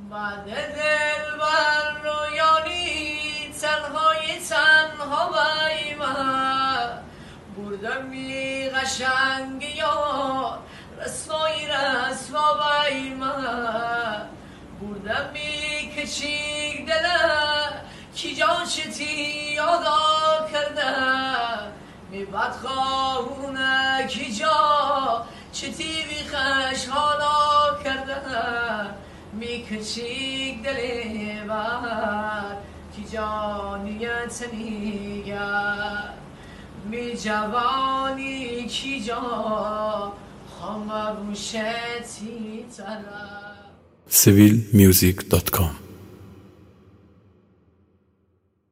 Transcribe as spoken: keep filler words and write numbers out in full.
بعد دل بر رویانی تنهای تنها بای من بردم می قشنگ یا رسوای رسوا بای من بردم می کچیک دلم کی جا چتی یادا کرده می بدخواهونه کی جا چتی بی خش حالا کرده می کچیک دلی بر کی جا نیت نیگر می جوانی کی جا خام روشتی تره سویل میوزیک دات کام